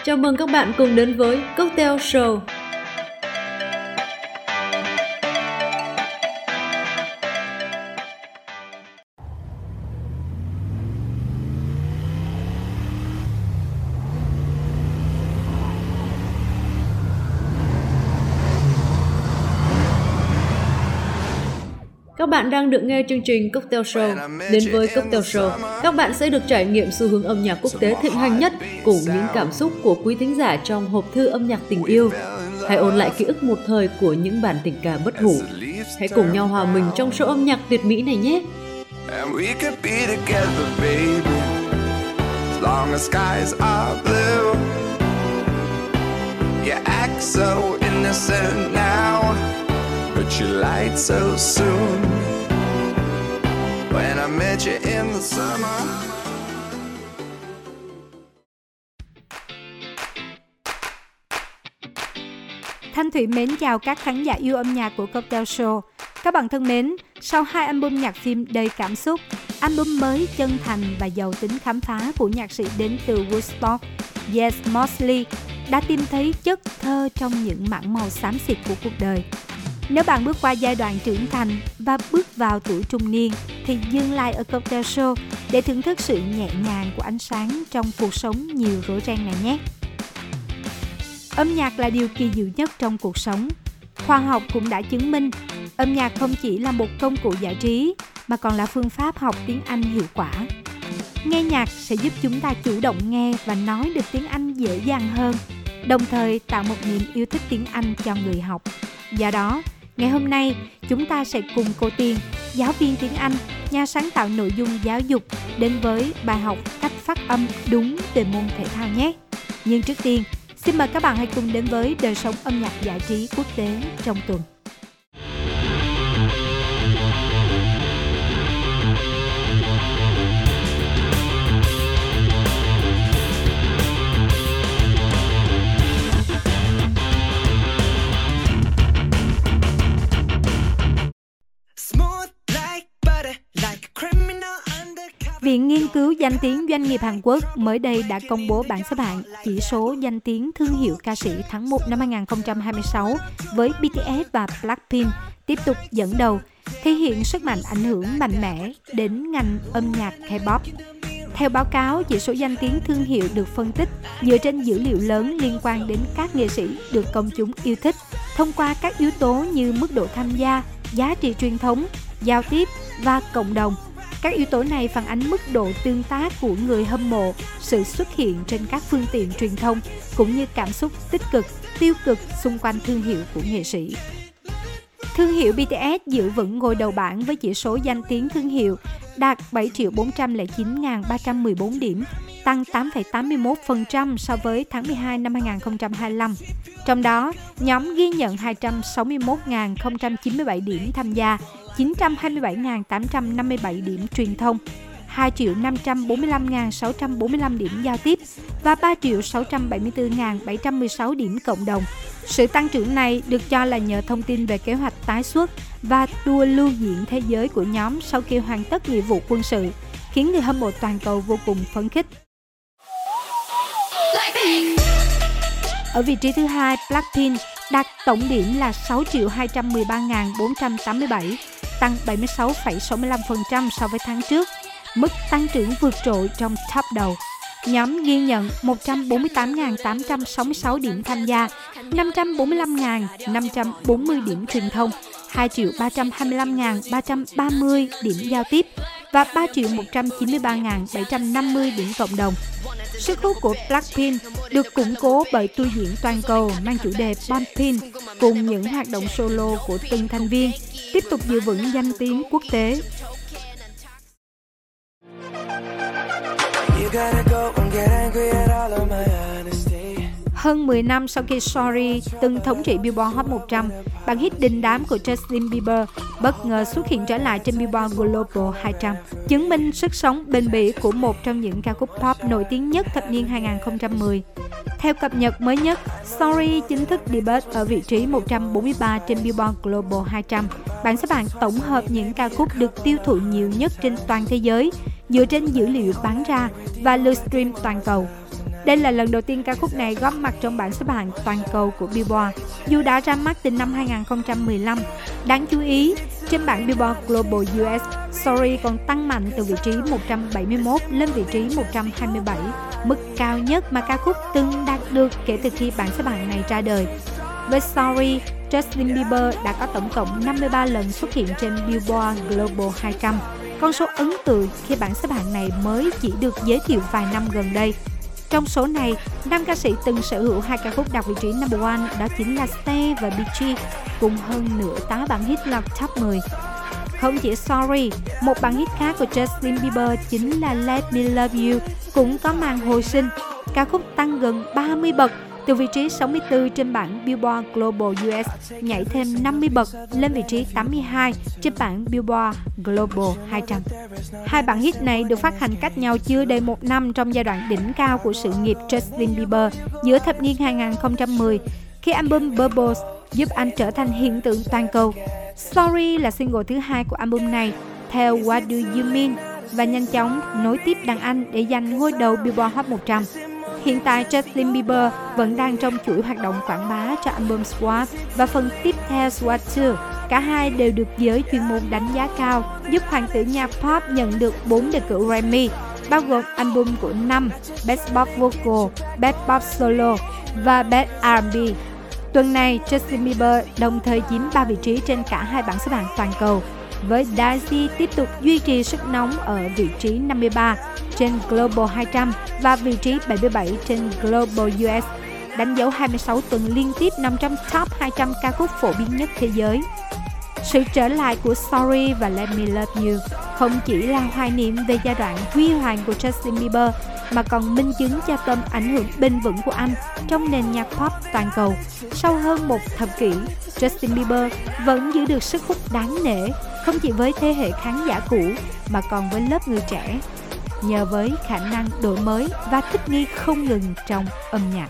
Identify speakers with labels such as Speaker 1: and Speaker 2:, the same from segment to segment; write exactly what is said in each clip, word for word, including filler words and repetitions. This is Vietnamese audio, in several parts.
Speaker 1: Chào mừng các bạn cùng đến với Cocktail Show. Các bạn đang được nghe chương trình Cocktail Show. Đến với Cocktail Show, các bạn sẽ được trải nghiệm xu hướng âm nhạc quốc tế thịnh hành nhất cùng những cảm xúc của quý thính giả trong hộp thư âm nhạc tình yêu. Hãy ôn lại ký ức một thời của những bản tình ca bất hủ. Hãy cùng nhau hòa mình trong show âm nhạc tuyệt mỹ này nhé.
Speaker 2: But you lied so soon when I met you in the summer.
Speaker 3: Thanh Thủy mến chào các khán giả yêu âm nhạc của Cocktail Show. Các bạn thân mến, sau hai album nhạc phim đầy cảm xúc, album mới chân thành và giàu tính khám phá của nhạc sĩ đến từ Woodstock, Yes Mosley đã tìm thấy chất thơ trong những mảng màu xám xịt của cuộc đời. Nếu bạn bước qua giai đoạn trưởng thành và bước vào tuổi trung niên thì dừng lại ở Cocktail Show để thưởng thức sự nhẹ nhàng của ánh sáng trong cuộc sống nhiều rối ren này nhé. Âm nhạc là điều kỳ diệu nhất trong cuộc sống. Khoa học cũng đã chứng minh âm nhạc không chỉ là một công cụ giải trí mà còn là phương pháp học tiếng Anh hiệu quả. Nghe nhạc sẽ giúp chúng ta chủ động nghe và nói được tiếng Anh dễ dàng hơn, đồng thời tạo một niềm yêu thích tiếng Anh cho người học. Do đó, ngày hôm nay chúng ta sẽ cùng cô Tiên, giáo viên tiếng Anh, nhà sáng tạo nội dung giáo dục, đến với bài học cách phát âm đúng về môn thể thao nhé. Nhưng trước tiên, xin mời các bạn hãy cùng đến với đời sống âm nhạc giải trí quốc tế trong tuần. Viện Nghiên cứu danh tiếng doanh nghiệp Hàn Quốc mới đây đã công bố bảng xếp hạng chỉ số danh tiếng thương hiệu ca sĩ tháng một năm hai không hai sáu với bê tê ét và Blackpink tiếp tục dẫn đầu, thể hiện sức mạnh ảnh hưởng mạnh mẽ đến ngành âm nhạc K-pop. Theo báo cáo, chỉ số danh tiếng thương hiệu được phân tích dựa trên dữ liệu lớn liên quan đến các nghệ sĩ được công chúng yêu thích thông qua các yếu tố như mức độ tham gia, giá trị truyền thống, giao tiếp và cộng đồng. Các yếu tố này phản ánh mức độ tương tác của người hâm mộ, sự xuất hiện trên các phương tiện truyền thông, cũng như cảm xúc tích cực, tiêu cực xung quanh thương hiệu của nghệ sĩ. Thương hiệu bê tê ét giữ vững ngôi đầu bảng với chỉ số danh tiếng thương hiệu đạt bảy triệu bốn trăm lẻ chín nghìn ba trăm mười bốn điểm, tăng tám phẩy tám mươi mốt phần trăm so với tháng mười hai năm hai không hai lăm. Trong đó, nhóm ghi nhận hai trăm sáu mươi mốt nghìn không trăm chín mươi bảy điểm tham gia, chín trăm hai mươi bảy nghìn tám trăm năm mươi bảy điểm truyền thông, hai triệu năm trăm bốn mươi lăm nghìn sáu trăm bốn mươi lăm điểm giao tiếp và ba triệu sáu trăm bảy mươi tư nghìn bảy trăm mười sáu điểm cộng đồng. Sự tăng trưởng này được cho là nhờ thông tin về kế hoạch tái xuất và tour lưu diễn thế giới của nhóm sau khi hoàn tất nghĩa vụ quân sự, khiến người hâm mộ toàn cầu vô cùng phấn khích. Ở vị trí thứ hai, Blackpink đạt tổng điểm là sáu triệu hai trăm mười ba nghìn bốn trăm tám mươi bảy, tăng bảy mươi sáu phẩy sáu mươi lăm phần trăm so với tháng trước, mức tăng trưởng vượt trội trong top đầu. Nhóm ghi nhận một trăm bốn mươi tám nghìn tám trăm sáu mươi sáu điểm tham gia, năm trăm bốn mươi lăm nghìn năm trăm bốn mươi điểm truyền thông, hai triệu ba trăm hai mươi lăm nghìn ba trăm ba mươi điểm giao tiếp và ba triệu một trăm chín mươi ba nghìn bảy trăm năm mươi điểm cộng đồng. Sức hút của Blackpink được củng cố bởi tour diễn toàn cầu mang chủ đề Bumpin' cùng những hoạt động solo của từng thành viên, tiếp tục giữ vững danh tiếng quốc tế. Hơn mười năm sau khi Sorry từng thống trị Billboard Hot một trăm, bản hit đình đám của Justin Bieber bất ngờ xuất hiện trở lại trên Billboard Global hai trăm, chứng minh sức sống bền bỉ của một trong những ca khúc pop nổi tiếng nhất thập niên hai không một không. Theo cập nhật mới nhất, Sorry chính thức debut ở vị trí một trăm bốn mươi ba trên Billboard Global hai trăm, bảng xếp hạng tổng hợp những ca khúc được tiêu thụ nhiều nhất trên toàn thế giới, dựa trên dữ liệu bán ra và lưu stream toàn cầu. Đây là lần đầu tiên ca khúc này góp mặt trong bảng xếp hạng toàn cầu của Billboard, dù đã ra mắt từ năm hai không một lăm. Đáng chú ý, trên bảng Billboard Global u ét, Sorry còn tăng mạnh từ vị trí một trăm bảy mươi mốt lên vị trí một trăm hai mươi bảy, mức cao nhất mà ca khúc từng đạt được kể từ khi bảng xếp hạng này ra đời. Với Sorry, Justin Bieber đã có tổng cộng năm mươi ba lần xuất hiện trên Billboard Global hai trăm, con số ấn tượng khi bảng xếp hạng này mới chỉ được giới thiệu vài năm gần đây. Trong số này, năm ca sĩ từng sở hữu hai ca khúc đạt vị trí number one đó chính là Stay và Bee Gees, cùng hơn nửa tá bảng hit lọt top mười. Không chỉ Sorry, một bản hit khác của Justin Bieber chính là Let Me Love You cũng có màn hồi sinh. Ca khúc tăng gần ba mươi bậc, từ vị trí sáu mươi tư trên bảng Billboard Global u ét, nhảy thêm năm mươi bậc lên vị trí tám mươi hai trên bảng Billboard Global hai trăm. Hai bản hit này được phát hành cách nhau chưa đầy một năm trong giai đoạn đỉnh cao của sự nghiệp Justin Bieber giữa thập niên hai không một không, khi album Bubbles giúp anh trở thành hiện tượng toàn cầu. Sorry là single thứ hai của album này, theo What Do You Mean, và nhanh chóng nối tiếp đàn anh để giành ngôi đầu Billboard Hot một trăm. Hiện tại, Justin Bieber vẫn đang trong chuỗi hoạt động quảng bá cho album Swag và phần tiếp theo Swag hai. Cả hai đều được giới chuyên môn đánh giá cao, giúp hoàng tử nhạc pop nhận được bốn đề cử Grammy, bao gồm album của năm, Best Pop Vocal, Best Pop Solo và Best R and B. Tuần này, Justin Bieber đồng thời chiếm ba vị trí trên cả hai bảng xếp hạng toàn cầu, với Daisy tiếp tục duy trì sức nóng ở vị trí năm mươi ba trên Global hai trăm và vị trí bảy mươi bảy trên Global u ét, đánh dấu hai mươi sáu tuần liên tiếp nằm trong top hai trăm ca khúc phổ biến nhất thế giới. Sự trở lại của Sorry và Let Me Love You không chỉ là hoài niệm về giai đoạn huy hoàng của Justin Bieber, mà còn minh chứng cho tầm ảnh hưởng bền vững của anh trong nền nhạc pop toàn cầu. Sau hơn một thập kỷ, Justin Bieber vẫn giữ được sức hút đáng nể, không chỉ với thế hệ khán giả cũ mà còn với lớp người trẻ, nhờ với khả năng đổi mới và thích nghi không ngừng trong âm nhạc.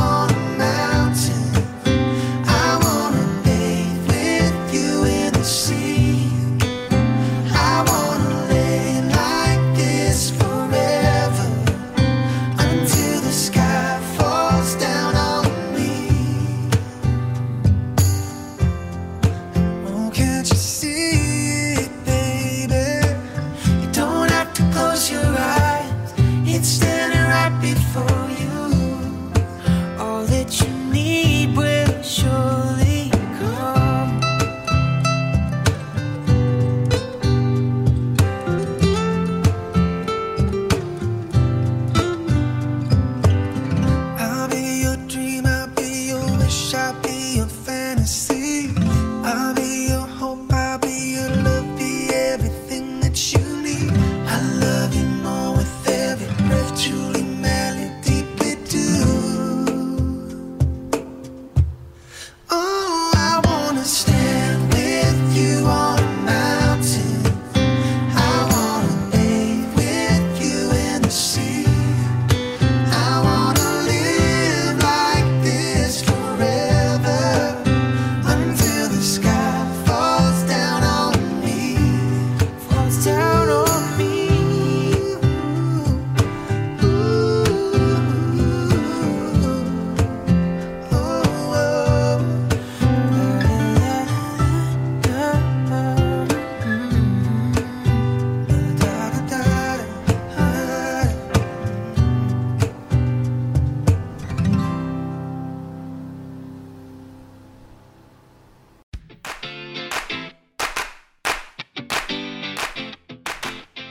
Speaker 4: See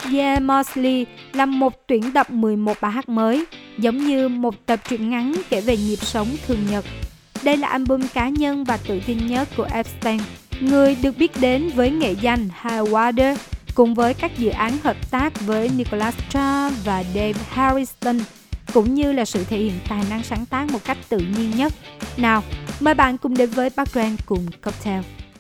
Speaker 3: Yeah Mosley là một tuyển tập mười một bài hát mới, giống như một tập truyện ngắn kể về nhịp sống thường nhật. Đây là album cá nhân và tự tin nhất của Epstein, người được biết đến với nghệ danh High Water, cùng với các dự án hợp tác với Nicholas Trump và Dave Harrison, cũng như là sự thể hiện tài năng sáng tác một cách tự nhiên nhất. Nào, mời bạn cùng đến với background cùng Cocktail.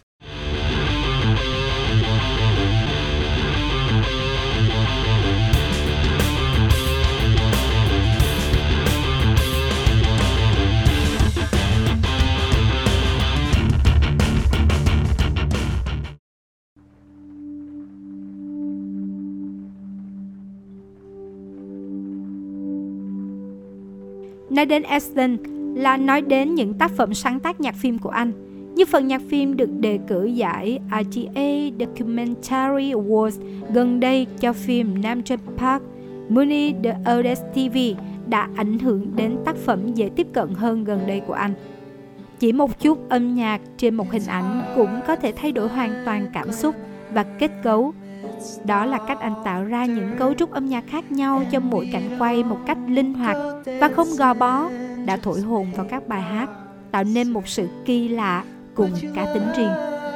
Speaker 3: Nói đến Epstein là nói đến những tác phẩm sáng tác nhạc phim của anh, như phần nhạc phim được đề cử giải I T A Documentary Awards gần đây cho phim Nam Central Park. Money the Oldest ti vi đã ảnh hưởng đến tác phẩm dễ tiếp cận hơn gần đây của anh. Chỉ một chút âm nhạc trên một hình ảnh cũng có thể thay đổi hoàn toàn cảm xúc và kết cấu. Đó là cách anh tạo ra những cấu trúc âm nhạc khác nhau cho mỗi cảnh quay một cách linh hoạt và không gò bó, đã thổi hồn vào các bài hát, tạo nên một sự kỳ lạ cùng cá tính riêng.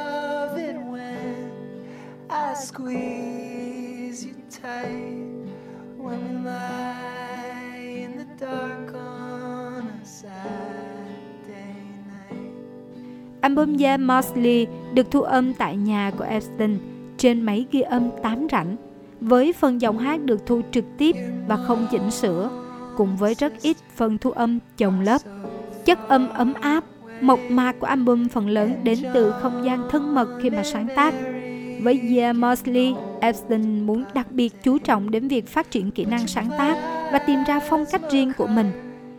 Speaker 3: Album Yeah Mosley được thu âm tại nhà của Epstein trên máy ghi âm tám rảnh, với phần giọng hát được thu trực tiếp và không chỉnh sửa, cùng với rất ít phần thu âm chồng lớp. Chất âm ấm áp, mộc mạc của album phần lớn đến từ không gian thân mật khi mà sáng tác. Với Yeah Mosley, Epstein muốn đặc biệt chú trọng đến việc phát triển kỹ năng sáng tác và tìm ra phong cách riêng của mình.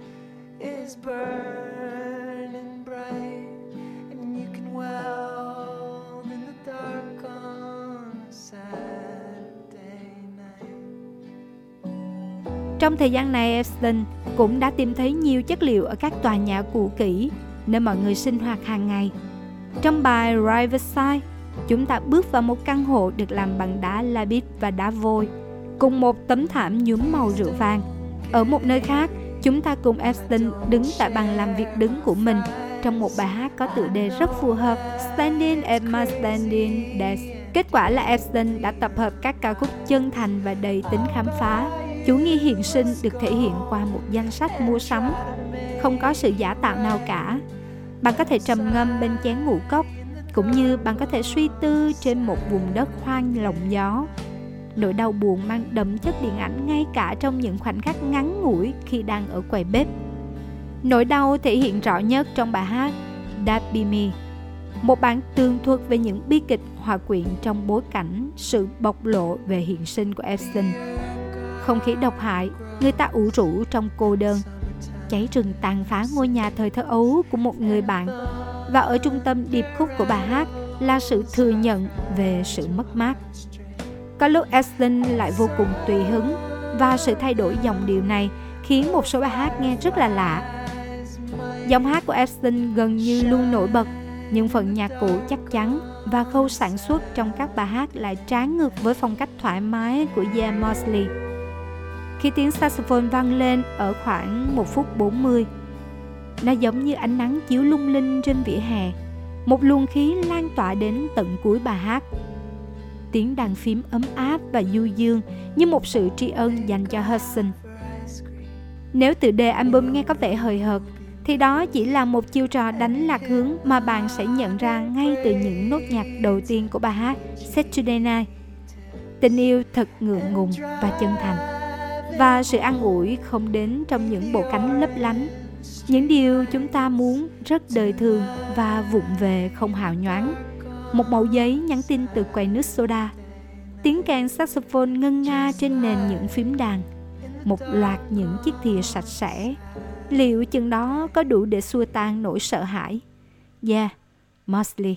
Speaker 3: Trong thời gian này, Epstein cũng đã tìm thấy nhiều chất liệu ở các tòa nhà cũ kỹ, nơi mọi người sinh hoạt hàng ngày. Trong bài Riverside, chúng ta bước vào một căn hộ được làm bằng đá labit và đá vôi, cùng một tấm thảm nhuốm màu rượu vàng. Ở một nơi khác, chúng ta cùng Epstein đứng tại bàn làm việc đứng của mình trong một bài hát có tựa đề rất phù hợp, Standing at my standing desk. Kết quả là Epstein đã tập hợp các ca khúc chân thành và đầy tính khám phá. Chủ nghĩa hiện sinh được thể hiện qua một danh sách mua sắm, không có sự giả tạo nào cả. Bạn có thể trầm ngâm bên chén ngũ cốc, cũng như bạn có thể suy tư trên một vùng đất hoang lộng gió. Nỗi đau buồn mang đậm chất điện ảnh ngay cả trong những khoảnh khắc ngắn ngủi khi đang ở quầy bếp. Nỗi đau thể hiện rõ nhất trong bài hát That Be Me, một bản tường thuật về những bi kịch hòa quyện trong bối cảnh sự bộc lộ về hiện sinh của Epstein. Không khí độc hại, người ta ủ rũ trong cô đơn, cháy rừng tàn phá ngôi nhà thời thơ ấu của một người bạn. Và ở trung tâm điệp khúc của bài hát là sự thừa nhận về sự mất mát. Có lúc Epstein lại vô cùng tùy hứng, và sự thay đổi giọng điệu này khiến một số bài hát nghe rất là lạ. Giọng hát của Epstein gần như luôn nổi bật, nhưng phần nhạc cụ chắc chắn và khâu sản xuất trong các bài hát lại trái ngược với phong cách thoải mái của Yeah Mosley. Khi tiếng saxophone vang lên ở khoảng một phút bốn mươi, nó giống như ánh nắng chiếu lung linh trên vỉa hè, một luồng khí lan tỏa đến tận cuối bài hát. Tiếng đàn phím ấm áp và du dương như một sự tri ân dành cho Hudson. Nếu tựa đề album nghe có vẻ hời hợt, thì đó chỉ là một chiêu trò đánh lạc hướng mà bạn sẽ nhận ra ngay từ những nốt nhạc đầu tiên của bài hát Saturday Night. Tình yêu thật ngượng ngùng và chân thành, và sự an ủi không đến trong những bộ cánh lấp lánh. Những điều chúng ta muốn rất đời thường và vụng về không hào nhoáng. Một mẩu giấy nhắn tin từ quầy nước soda, tiếng kèn saxophone ngân nga trên nền những phím đàn, một loạt những chiếc thìa sạch sẽ. Liệu chừng đó có đủ để xua tan nỗi sợ hãi? Yeah, Mosley.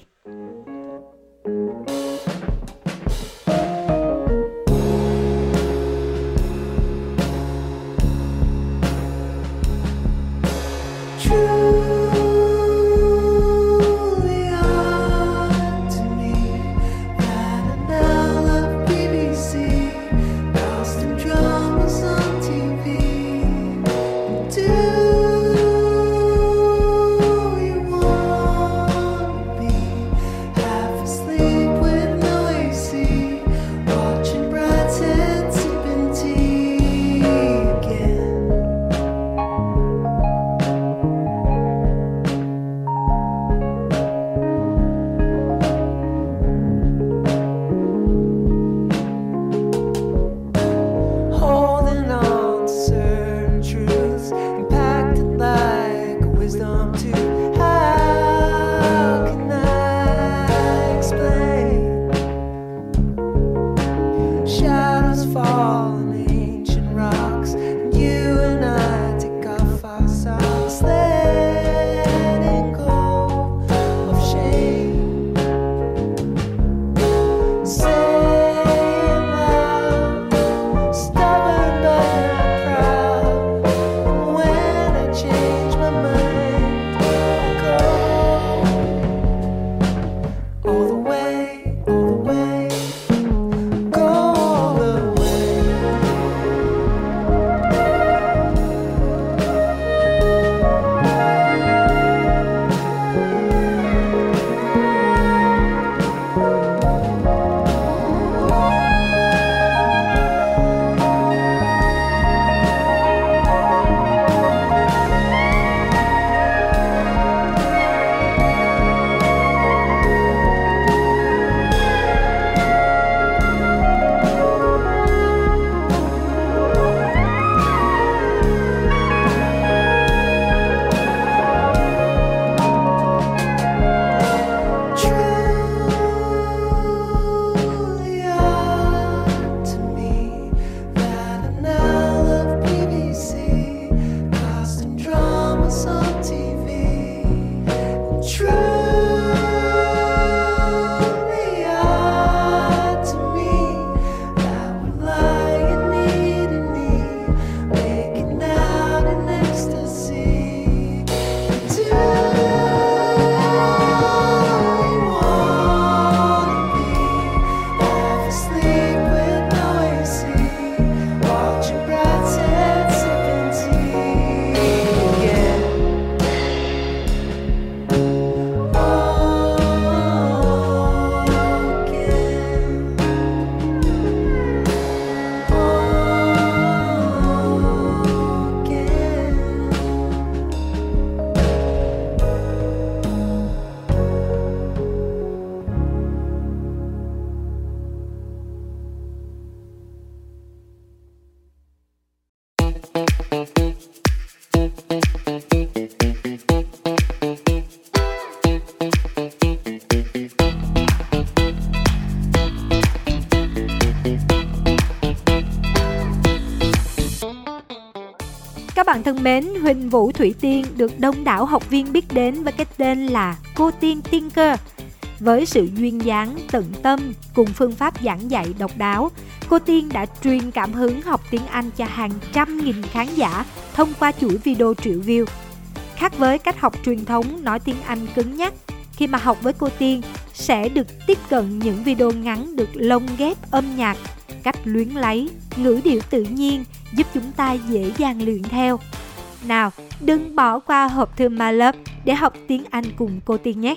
Speaker 3: Các bạn thân mến, Huỳnh Vũ Thủy Tiên được đông đảo học viên biết đến với cái tên là cô Tiên Tinker. Với sự duyên dáng, tận tâm cùng phương pháp giảng dạy độc đáo, cô Tiên đã truyền cảm hứng học tiếng Anh cho hàng trăm nghìn khán giả thông qua chuỗi video triệu view. Khác với cách học truyền thống nói tiếng Anh cứng nhắc, khi mà học với cô Tiên sẽ được tiếp cận những video ngắn được lồng ghép âm nhạc, cách luyến lấy, ngữ điệu tự nhiên giúp chúng ta dễ dàng luyện theo. Nào, đừng bỏ qua hộp thư My Love để học tiếng Anh cùng cô Tiên nhé!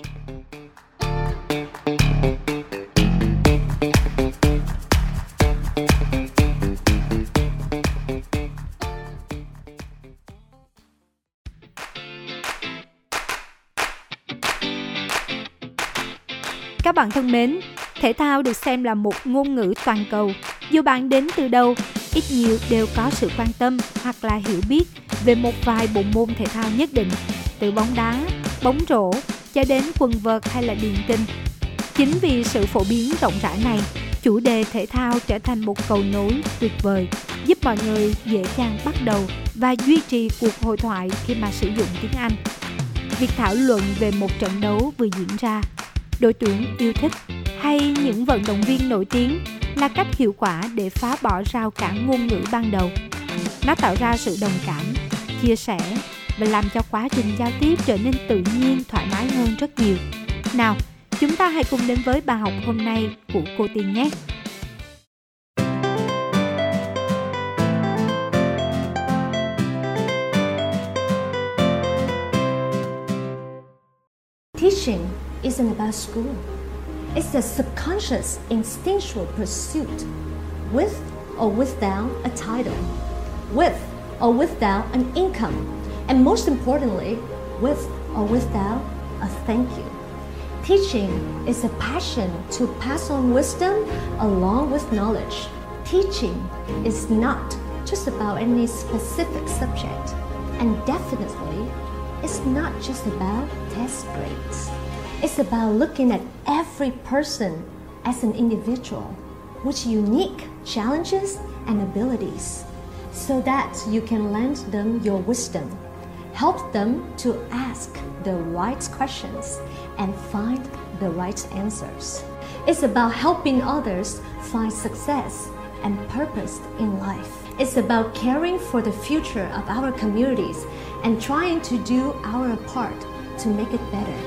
Speaker 3: Các bạn thân mến, thể thao được xem là một ngôn ngữ toàn cầu. Dù bạn đến từ đâu, ít nhiều đều có sự quan tâm hoặc là hiểu biết về một vài bộ môn thể thao nhất định, từ bóng đá, bóng rổ cho đến quần vợt hay là điền kinh. Chính vì sự phổ biến rộng rãi này, chủ đề thể thao trở thành một cầu nối tuyệt vời, giúp mọi người dễ dàng bắt đầu và duy trì cuộc hội thoại khi mà sử dụng tiếng Anh. Việc thảo luận về một trận đấu vừa diễn ra, đội tuyển yêu thích hay những vận động viên nổi tiếng là cách hiệu quả để phá bỏ rào cản ngôn ngữ ban đầu. Nó tạo ra sự đồng cảm, chia sẻ và làm cho quá trình giao tiếp trở nên tự nhiên, thoải mái hơn rất nhiều. Nào, chúng ta hãy cùng đến với bài học hôm nay của cô Tiên nhé!
Speaker 4: Teaching isn't about school. It's a subconscious, instinctual pursuit, with or without a title, with or without an income, and most importantly, with or without a thank you. Teaching is a passion to pass on wisdom along with knowledge. Teaching is not just about any specific subject, and definitely it's not just about test grades. It's about looking at every person as an individual with unique challenges and abilities so that you can lend them your wisdom, help them to ask the right questions and find the right answers. It's about helping others find success and purpose in life. It's about caring for the future of our communities and trying to do our part to make it better.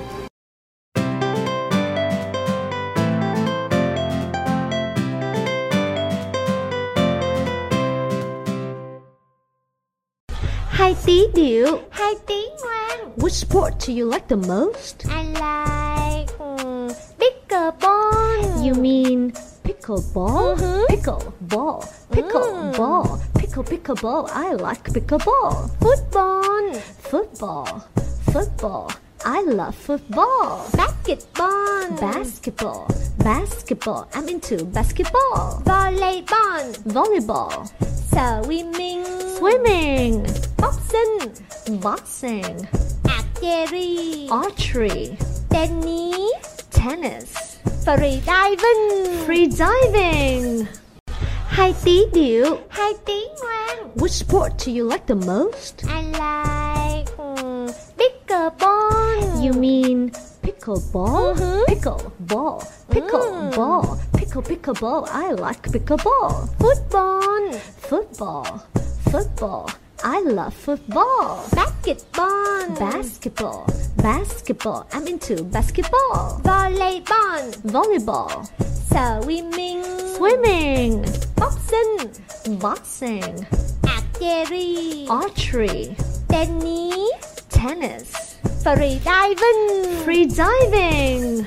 Speaker 5: Hai tí điệu.
Speaker 4: Hai tí ngoan.
Speaker 5: Which sport do you like the most?
Speaker 4: I like um, pickleball.
Speaker 5: You mean pickleball?
Speaker 4: Mm-hmm.
Speaker 5: Pickleball. Pickleball. Mm. Pickle, pickleball. I like pickleball.
Speaker 4: Football.
Speaker 5: Football. Football. I love football.
Speaker 4: Basketball.
Speaker 5: Basketball. Basketball. I'm into basketball.
Speaker 4: Volleyball.
Speaker 5: Volleyball.
Speaker 4: Swimming.
Speaker 5: Swimming.
Speaker 4: Boxing.
Speaker 5: Boxing.
Speaker 4: Archery.
Speaker 5: Archery.
Speaker 4: Tennis.
Speaker 5: Tennis.
Speaker 4: Free diving.
Speaker 5: Free diving. Hai tí điệu.
Speaker 4: Hai tí ngoan.
Speaker 5: Which sport do you like the most?
Speaker 4: I like um, pickleball.
Speaker 5: You mean pickleball?
Speaker 4: Mm-hmm.
Speaker 5: Pickleball. Pickleball. Mm. Pickle, pickleball. I like pickleball.
Speaker 4: Football.
Speaker 5: Football. Football. I love football.
Speaker 4: Basketball.
Speaker 5: Basketball. Basketball. I'm into basketball.
Speaker 4: Volleyball.
Speaker 5: Volleyball.
Speaker 4: Swimming.
Speaker 5: Swimming.
Speaker 4: Boxing.
Speaker 5: Boxing.
Speaker 4: Archery.
Speaker 5: Archery.
Speaker 4: Tennis.
Speaker 5: Tennis.
Speaker 4: Free diving.
Speaker 5: Free diving.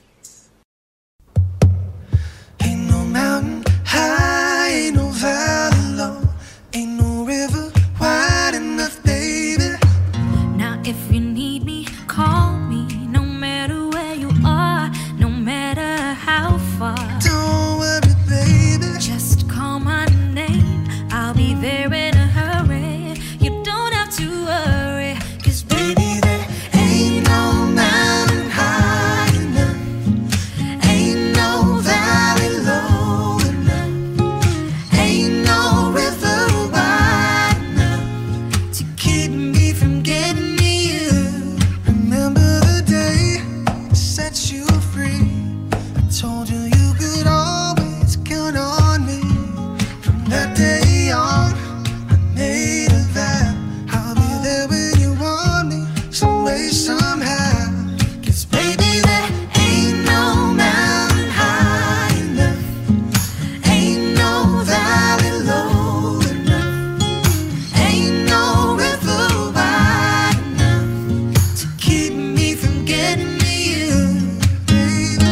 Speaker 2: Ain't no mountain high, ain't no valley low, ain't no river wide enough, baby.
Speaker 6: Now if you need me, call me, no matter where you are, no matter how far.
Speaker 2: Don't worry, baby,
Speaker 6: just call my name, I'll be there in a hurry. You don't have to worry, 'cause baby, there ain't no mountain high enough,
Speaker 2: Told you you could always count on me. From that day on, I made a vow I'll be there when you want me, some way, somehow. 'Cause baby, there ain't no mountain high enough, ain't no valley low enough, ain't no river wide enough to keep me from getting to you, baby.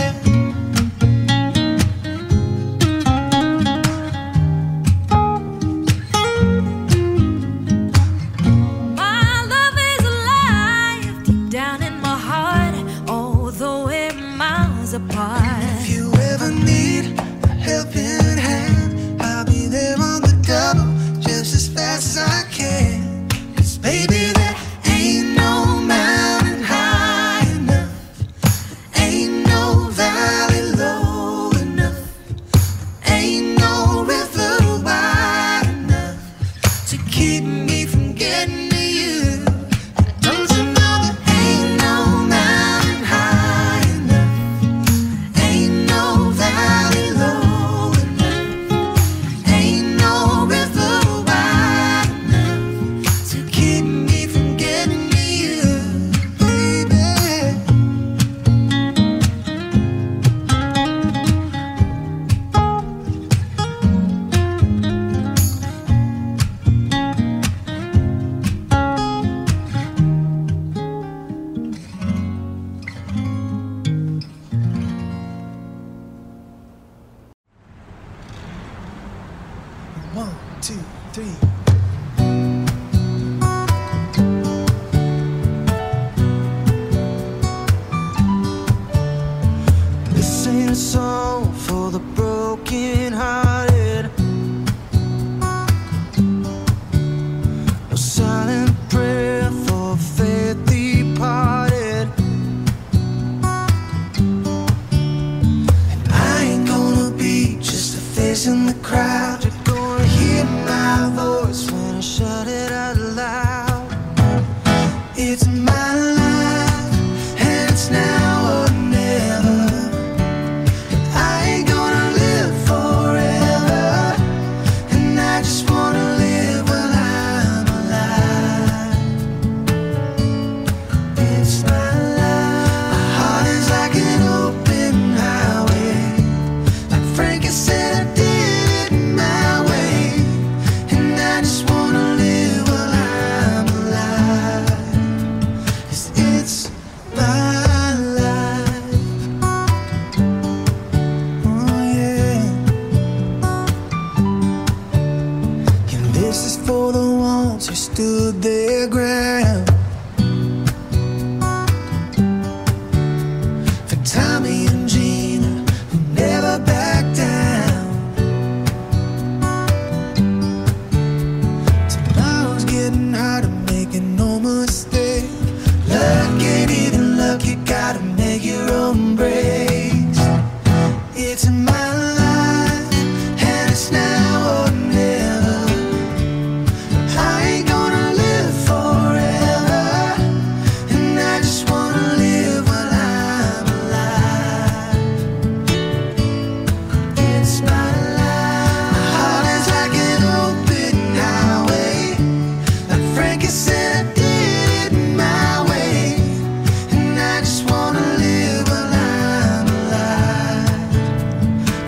Speaker 6: My love is alive deep down in my heart, although we're miles apart.
Speaker 2: If you ever need a helping hand, I'll be there on the double, just as fast as I can. 'Cause baby, there ain't no mountain high enough, ain't no valley low enough, ain't no river wide enough to keep me from getting to you. Don't you know there ain't no mountain high enough, ain't no valley low enough, ain't no river wide enough to keep me from getting to you, baby. One, two, three. This ain't a song for the broken hearted, no silent prayer for faith departed. And I ain't gonna be just a face in the crowd. You're gonna hear my voice when I shout it out loud. It's my life, and it's now or never. I ain't gonna live forever, and I just wanna live while I'm alive. It's my life. My heart is like an open highway, like Frankie said I did it my way, and I just wanna live while I'm alive. 'Cause it's my life. Oh yeah. And this is for the ones who stood their ground. For Tommy and Gina, who never backed down. Tomorrow's getting harder, making no mistake. Luck ain't even luck, you gotta make your own breaks. It's my life, and it's now or never. I ain't gonna live forever, and I just wanna live while I'm alive. It's my life. My heart is like an open highway, like Frankie said I did it my way, and I just wanna live while I'm alive.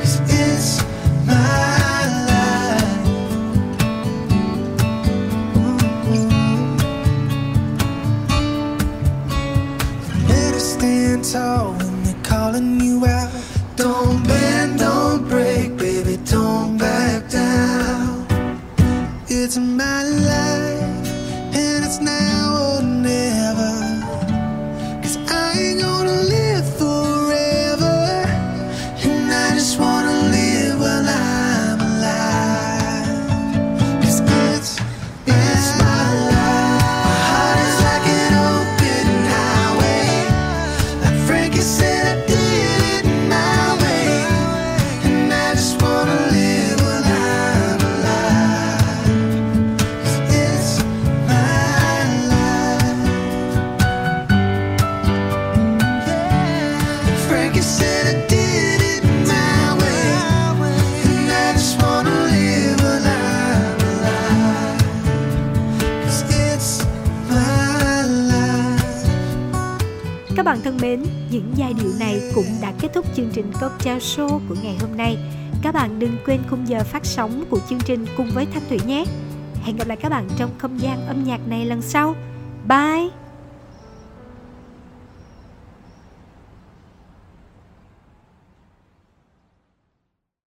Speaker 3: Các bạn thân mến, những giai điệu này cũng đã kết thúc chương trình Cocktail Show của ngày hôm nay. Các bạn đừng quên khung giờ phát sóng của chương trình cùng với Thanh Thủy nhé. Hẹn gặp lại các bạn trong không gian âm nhạc này lần sau. Bye!